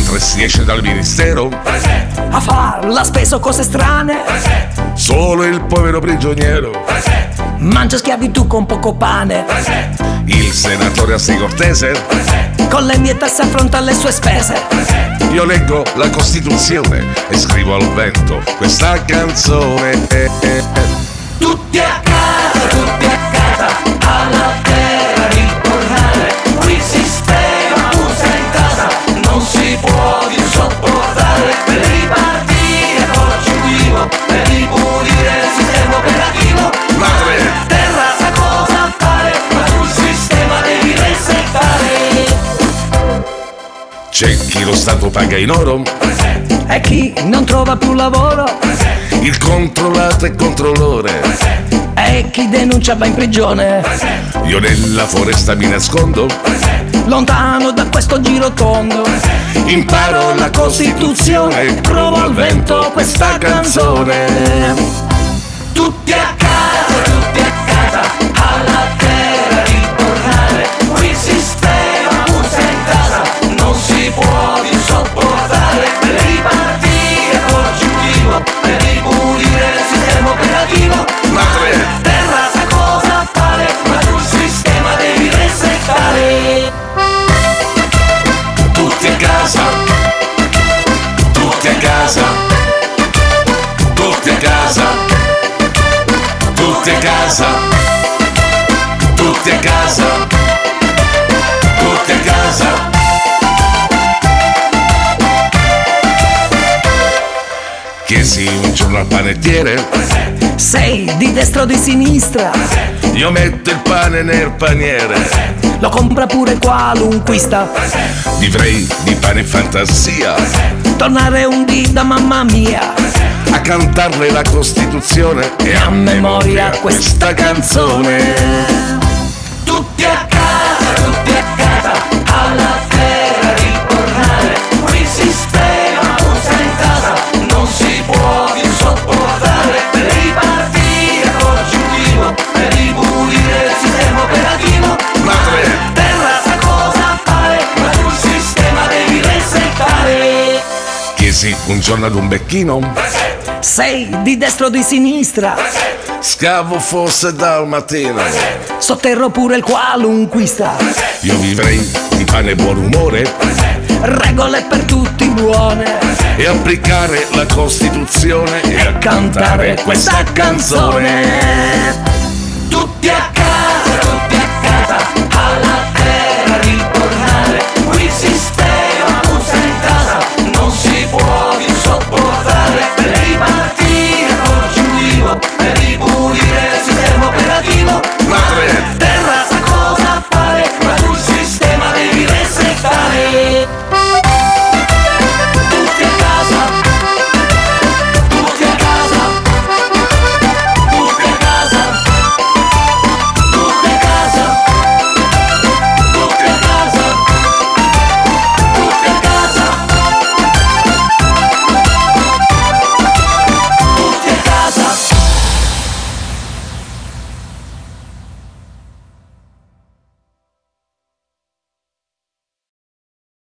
mentre si esce dal ministero. Presente. A farla speso cose strane. Presente. Solo il povero prigioniero. Presente. Mangia schiavitù con poco pane. Presente. Il senatore assai cortese. Presente. Con le mie tasse affronta le sue spese. Presente. Io leggo la Costituzione e scrivo al vento questa canzone. Tutti a casa, alla terra ritornare. Qui il sistema usa in casa, non si può più sopportare. Per ripartire con giudivo, per ripulire il sistema operativo. Madre terra sa cosa fare, ma tu il sistema devi resettare. C'è chi lo Stato paga in oro. Presente. E chi non trova più lavoro. Presente. Il controllato e controllore. Presente. E chi denuncia va in prigione. Presente. Io nella foresta mi nascondo. Presente. Lontano da questo girotondo. Presente. Imparo la Costituzione e provo al vento questa canzone. Tutti a casa, alla terra ritornare. Qui il sistema usa in casa, non si può più sopportare. Per ripartire con giudivo, per ripulire il sistema operativo. Madre terra sa cosa fare, ma tu il sistema devi resettare. Tutti a casa, tutti a casa, tutti a casa, tutti a casa, tutti a casa, tutti a casa. Chiesi un giorno al panettiere. Sei di destra o di sinistra? Io metto il pane nel paniere. Lo compra pure qualunquista. Vivrei di pane e fantasia. Tornare un dì da mamma mia. A cantarle la Costituzione e a memoria questa canzone. Tutti a casa, alla terra ritornare. Qui il sistema usa in casa, non si può più sopportare. Per ripartire con giudivo, per ripulire il sistema operativo. Madre terra sa cosa fare, ma tu il sistema devi resettare. chiesi un giorno ad un becchino. Sei di destra o di sinistra? Scavo fosse dal mattino. Sotterro pure il qualunquista. Io vivrei di pane e buon umore. Regole per tutti buone. E applicare la Costituzione e a cantare questa canzone. Tutti a